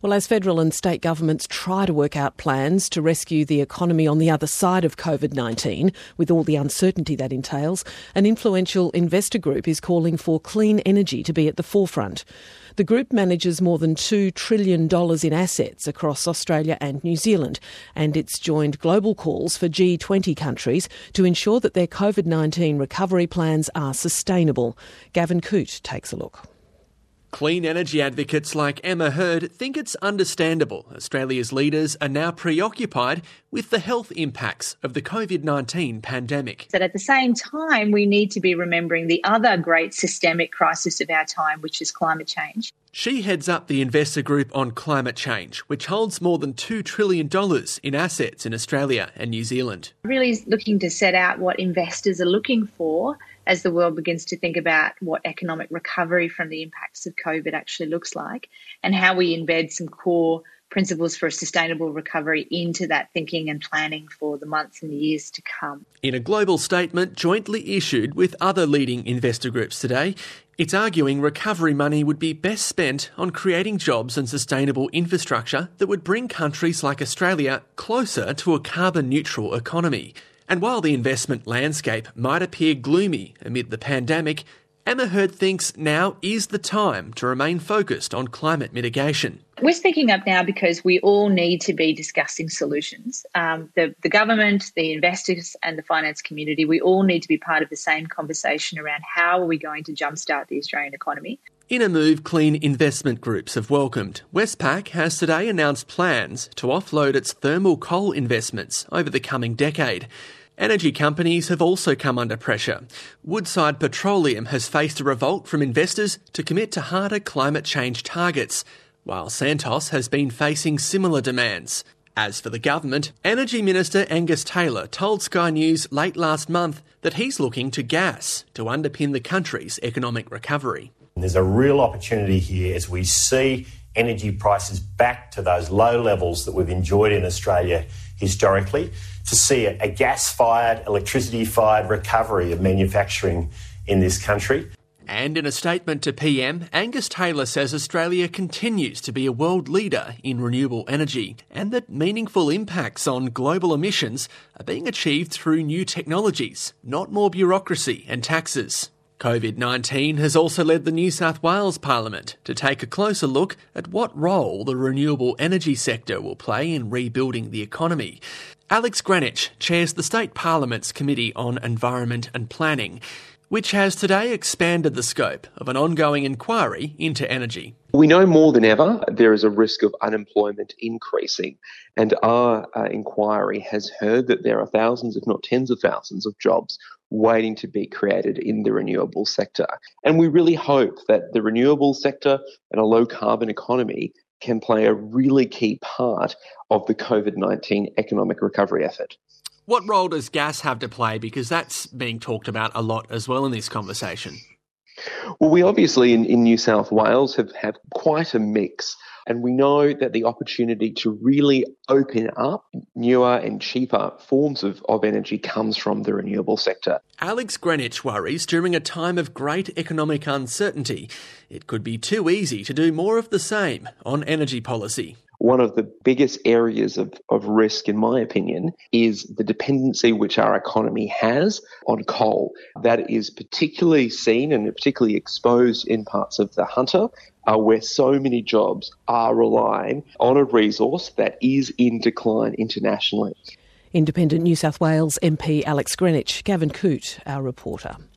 Well, as federal and state governments try to work out plans to rescue the economy on the other side of COVID-19, with all the uncertainty that entails, an influential investor group is calling for clean energy to be at the forefront. The group manages more than $2 trillion in assets across Australia and New Zealand, and it's joined global calls for G20 countries to ensure that their COVID-19 recovery plans are sustainable. Gavin Coote takes a look. Clean energy advocates like Emma Hurd think it's understandable Australia's leaders are now preoccupied with the health impacts of the COVID-19 pandemic. But at the same time, we need to be remembering the other great systemic crisis of our time, which is climate change. She heads up the investor group on climate change, which holds more than $2 trillion in assets in Australia and New Zealand. Really looking to set out what investors are looking for as the world begins to think about what economic recovery from the impacts of COVID actually looks like, and how we embed some core principles for a sustainable recovery into that thinking and planning for the months and years to come. In a global statement jointly issued with other leading investor groups today, it's arguing recovery money would be best spent on creating jobs and sustainable infrastructure that would bring countries like Australia closer to a carbon-neutral economy. And while the investment landscape might appear gloomy amid the pandemic, Emma Hurd thinks now is the time to remain focused on climate mitigation. We're speaking up now because we all need to be discussing solutions. The government, the investors and the finance community, we all need to be part of the same conversation around how are we going to jumpstart the Australian economy. In a move clean investment groups have welcomed, Westpac has today announced plans to offload its thermal coal investments over the coming decade. Energy companies have also come under pressure. Woodside Petroleum has faced a revolt from investors to commit to harder climate change targets, while Santos has been facing similar demands. As for the government, Energy Minister Angus Taylor told Sky News late last month that he's looking to gas to underpin the country's economic recovery. There's a real opportunity here as we see energy prices back to those low levels that we've enjoyed in Australia historically, to see a gas-fired, electricity-fired recovery of manufacturing in this country. And in a statement to PM, Angus Taylor says Australia continues to be a world leader in renewable energy and that meaningful impacts on global emissions are being achieved through new technologies, not more bureaucracy and taxes. COVID-19 has also led the New South Wales Parliament to take a closer look at what role the renewable energy sector will play in rebuilding the economy. Alex Greenwich chairs the State Parliament's Committee on Environment and Planning, which has today expanded the scope of an ongoing inquiry into energy. We know more than ever there is a risk of unemployment increasing, and our inquiry has heard that there are thousands, if not tens of thousands, of jobs waiting to be created in the renewable sector. And we really hope that the renewable sector and a low-carbon economy can play a really key part of the COVID-19 economic recovery effort. What role does gas have to play? Because that's being talked about a lot as well in this conversation. Well, we obviously in New South Wales have quite a mix, and we know that the opportunity to really open up newer and cheaper forms of energy comes from the renewable sector. Alex Greenwich worries during a time of great economic uncertainty, it could be too easy to do more of the same on energy policy. One of the biggest areas of risk, in my opinion, is the dependency which our economy has on coal. That is particularly seen and particularly exposed in parts of the Hunter, where so many jobs are relying on a resource that is in decline internationally. Independent New South Wales MP Alex Greenwich, Gavin Coote, our reporter.